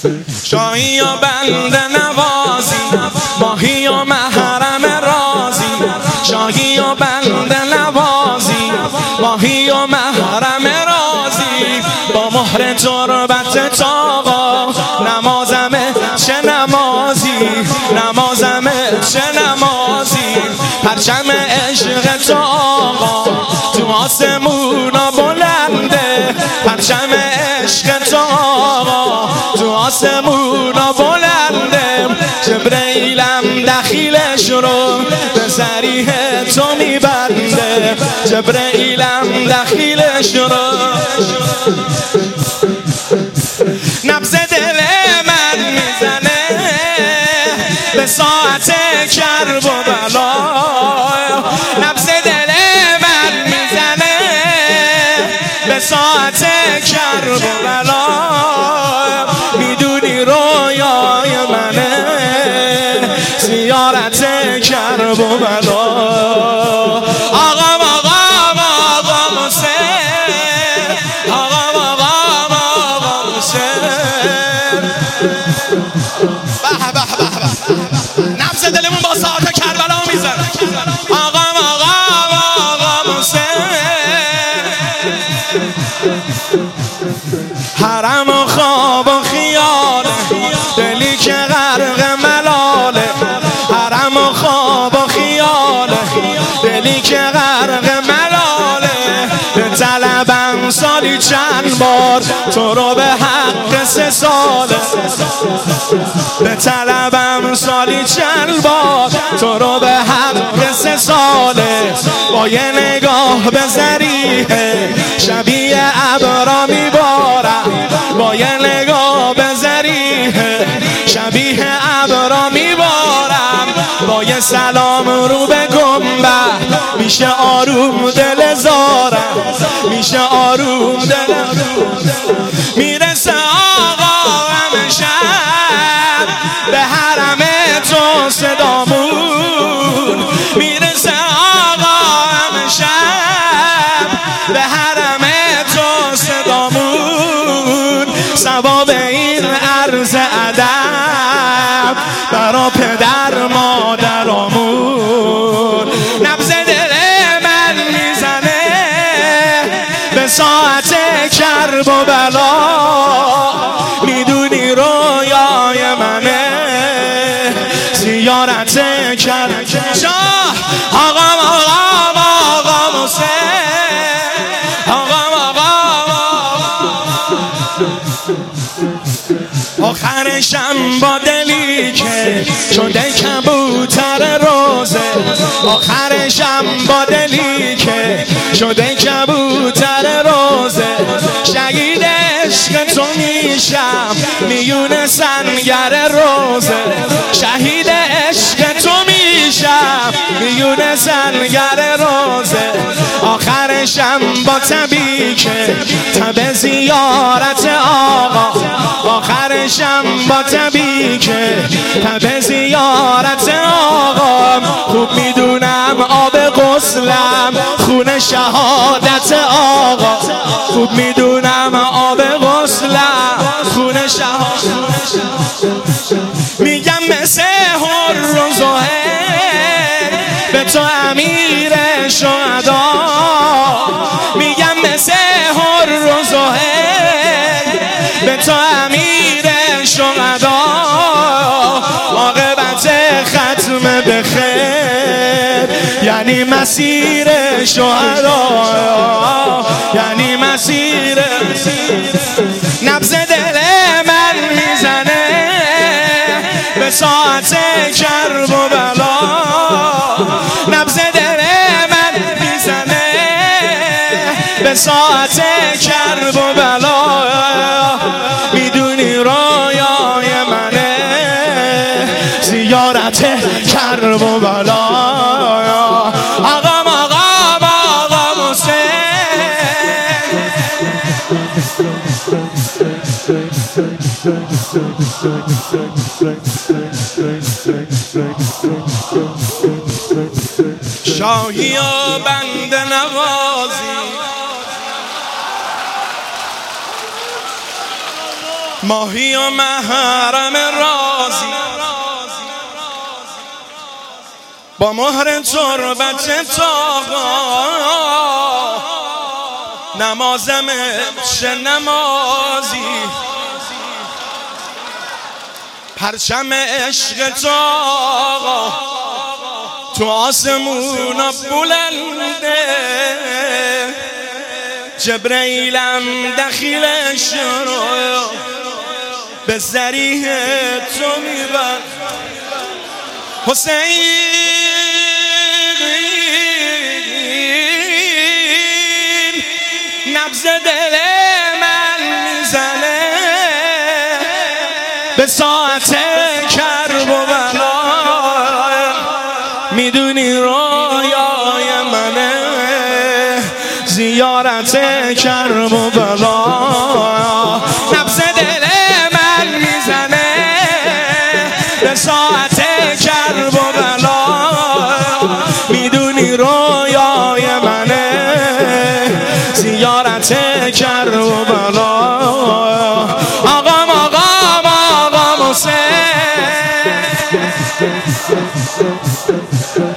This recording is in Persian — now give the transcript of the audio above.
شاهی و بنده نوازی، ماهی و محرم رازی. شاهی و بنده نوازی، ماهی و محرم رازی. با مهر تربت تاقا نمازمه چه نمازی، نمازمه چه نمازی. پرچم عشق تو آقا تو آسمونا بلنده. پرچم عشق تو آقا تو آسمونا بلنده. جبرئیلم دخیلش رو به ذریح تو میبنده. جبرئیلم دخیلش رو. نبض دل من میزنه به ساعت کرب و بلا. نبض دل من میزنه به ساعت کرب و بلا. میدونی رویای منه زیارت کرب و بلا. آقا حسین، آقا حسین. به به به به، نبض دلمون با ساعت کربلا میزنه. آقا حسین. حرم و خواب و خیاله، دلی که غرق ملاله. حرم و خواب و خیاله، دلی که غرق ملاله. به طلبم سالی چند بار تو رو به حق 3 ساله. به طلبم سالی چند بار تو رو به حق 3 ساله. با یه نگاه به ذریحه شبیه ابرا میبارم. با یه نگاه به ذریحه شبیه ابرا میبارم. با یه سلام رو به گنبد میشه آروم دل زارم. میشه آروم دل. میرسه آقا امشب به حرم تو صدامون. میرسه آقا امشب به حرم تو صدامون. ثواب این عرض ادب برا پدر مادرامون. نبض دل من میزنه به ساعت کرب و بلا. میدونی رویای منه زیارت کرب. شاه آقا حسین، آخرشم با دلی که شده کبوتر روزه. آخرشم با دلی که شده کبوتر روزه. شهید عشق تو میشم میون سنگر روزه. شهید عشق تو میشم میون سنگر روزه. آخرشم با تبی که تب زیارت آقا. آخرشم با تبی که تب زیارت آقا. خوب میدونم آب غسلم خون شهادت آقا. خوب میدونم آب غسلم خون شهادت. میگم مثل حر و زهیر به تو امیر شهدا. میگم مثل حر و زهیر به تو امیر شهدا. عاقبت ختم به خیر یعنی مسیر شهدا. یعنی مسیر. نبض دل من میزنه به ساعت کرب و بلا. نبض دل من میزنه به ساعت کرب و بلا. میدونی رویای منه زیارت کرب و بلا. آقا حسین. شاهی و بنده نوازی، ماهی و محرم رازی با مهر تربت تاقا نمازم چه نمازی پرچم عشق تاقا تو آسمون بلنده جبرئیلم دخیلش رو به ذریح تو میبر حسین نبض دل من میزنه به ساعت کرب و بلا میدونی رویای منه زیارت کرب و بلا نبض دل من میزنه به ساعت کرب و بلا میدونی رویای منه زیارت کرب و بلا آقام حسین